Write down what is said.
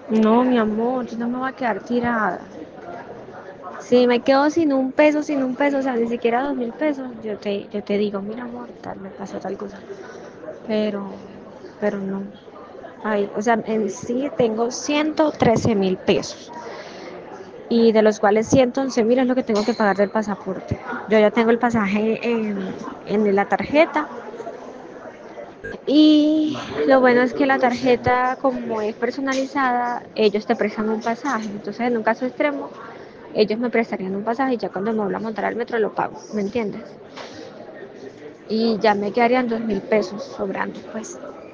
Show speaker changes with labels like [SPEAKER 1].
[SPEAKER 1] No, mi amor, yo no me voy a quedar tirada. Si me quedo sin un peso, o sea, ni siquiera 2.000 pesos, yo te digo, mira amor, tal, me pasó tal cosa. Pero, pero no. Ay, o sea, en sí tengo 113.000 pesos. Y de los cuales 111.000 es lo que tengo que pagar del pasaporte. Yo ya tengo el pasaje en la tarjeta. Y lo bueno es que la tarjeta, como es personalizada, ellos te prestan un pasaje. Entonces, en un caso extremo, ellos me prestarían un pasaje y ya cuando me vuelva a montar al metro lo pago, ¿me entiendes? Y ya me quedarían 2.000 pesos sobrando, pues.